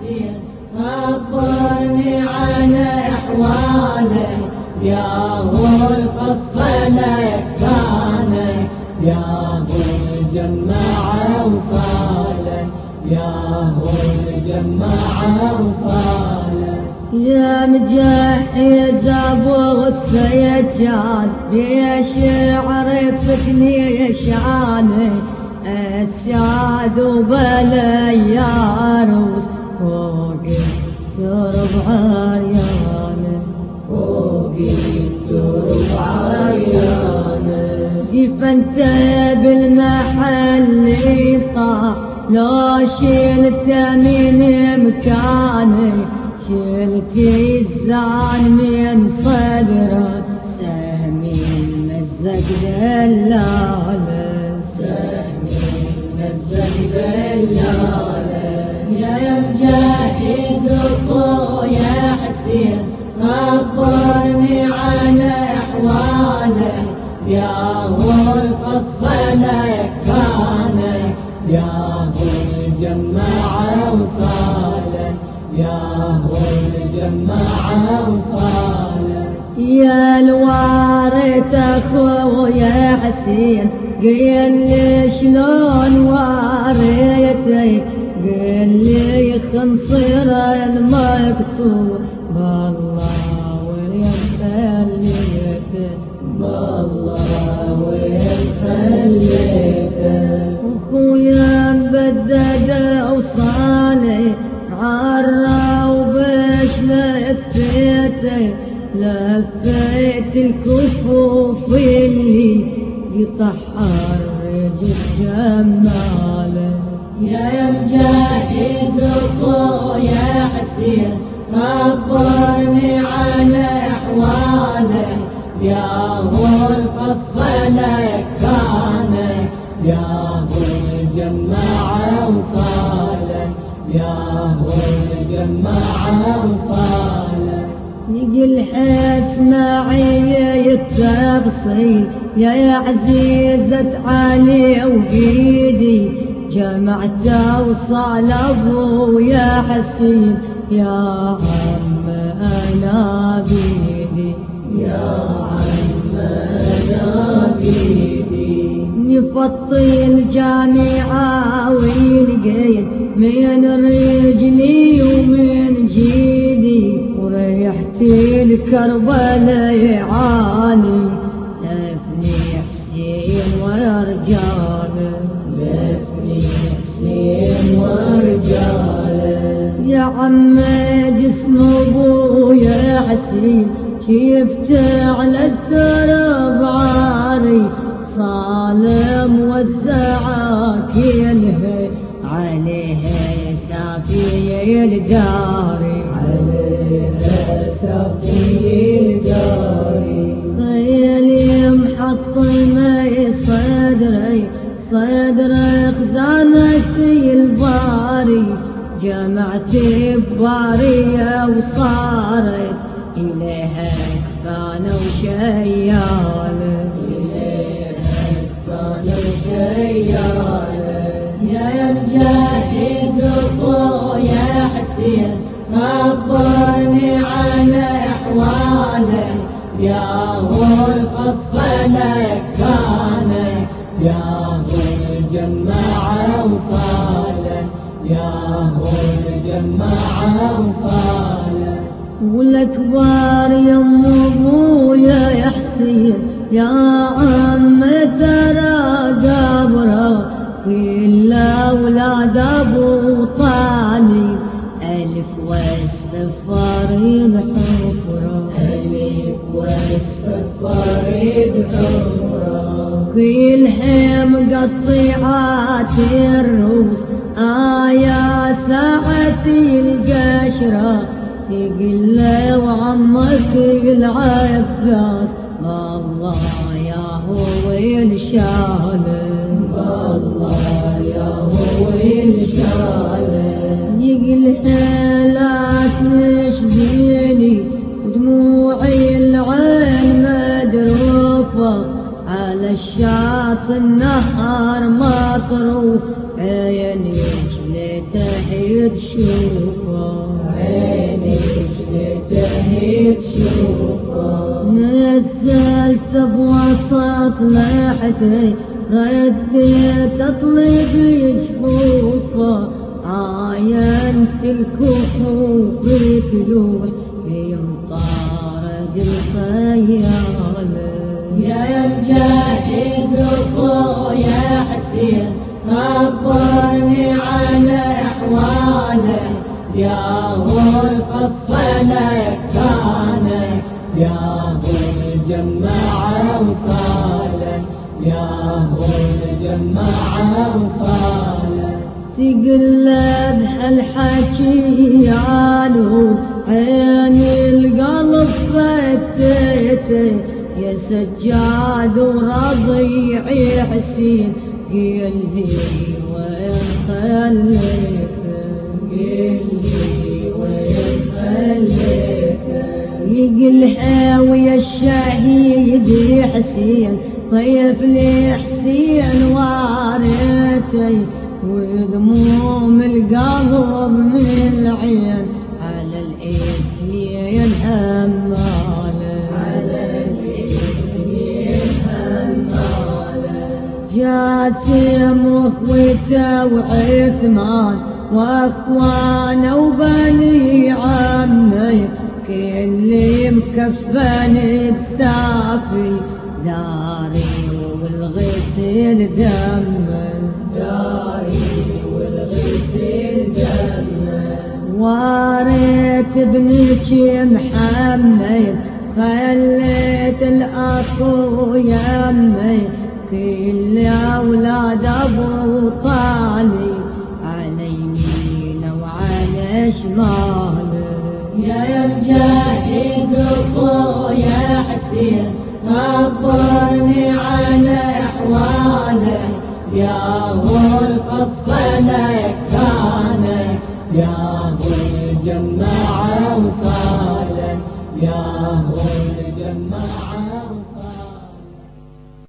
حسين خبرني عن أحوالي يا هو الفصل يكفاني يا هو الجماعة وصالي يا هو الجماعة وصالي يا مجهز أبو السيجان بشعر فتني شعاني السعد وبلي عروس فوق الترب عرياني فوق الترب عرياني دفنت بالمحل طاح لو شلت من مكاني شلت الزعل من صدره سهمي مزق دلاله سهمي مزق دلاله يا مجهز اخويا حسين خبرني عن احواله يا هو الفصل يكفاني يا هو الجماعة وصالي يا هو الجماعة وصالي يا الوارث اخويا حسين قل لي شلون واريتي قل لي خنصر المكتوب بالله وين خليته بالله وين خليته اخويا مبدد وصالي عرى وبش لفيته لفيت الكفوف اللي يطحر رجل جماله يا مجهز اخويا حسين خبرني عن احواله يا هو الفصل يكفاني يا هو الجماعة وصالي يا هو الجماعة وصالي يجي الحس معي التفصيل يا عزيزة علي وإيدي جمعت وصال أبويا حسين يا عم أنا بيدي يا عم أنا بيدي نفطي الجامعة ولقيت من رجلي ومن جيدي وريحتي الكربلاء يعاني لفني حسين ورجاله لفني حسين ورجاله يا عم جسم ابويا حسين شفت على الدرب عاري صالم وزعا كلها عليها سافي الداري عليها سافي الداري خيالي محطمة صدري خزانتي الباري جمعت ببارية وصارت إليها كفانة وشيالة إليها كفانة وشيالة يا مجهز اخويا حسين خبرني عن احواله يا هو الفصل يكفاني يا هو الجماعة وصالي يا هو الجماعة وصالي والكبار يم ابويا يا حسين يا عم ترى قبره كل اولاد ابو طالب الف واسف فريد حفره الف واسف فريد حفره كل حيم قطيعات الروس يا ساعتي القشره تقل وعمك العباس والله يا هو الشاله والله يا هو الشاله يقلها لا تشبيني ودموعي العين مدروفه على الشاط النهار مطروح عيني شلته تشوفه عيني اشتهيت شوفه نزلت بوسط لحدي رديت اطلب جفوفه عاينت الكفوف تلوح يمطارد الخيال يا مجهز اخويا حسين خبرني عن احواله يا هو الفصلك ثاني يا هو الجماعة وصاله يا هو الجماعة وصاله تقلب هالحكي يا نور عيني القلب فتيته يا سجاد ورضيعي حسين قل لي وين خليته قل لي وين خليته يقلها ويا الشهيد حسين طيف لي حسين واريتي ودموم القلب من العين على الاثنين هماله على الاثنين هماله جاسم واخوته وعثمان واخوانه وبني عمي كل مكفن بسافي داري والغسل دمي داري والغسل دمه واريت ابنك محمد خليت الاخو يمي كل اولاد ابو طالب على يمينه وعلى شماله يا مجهز اخويا حسين خبرني عن احواله يا هو الفصلك ثاني يا هو الجماعة وصاله يا هو الجماعة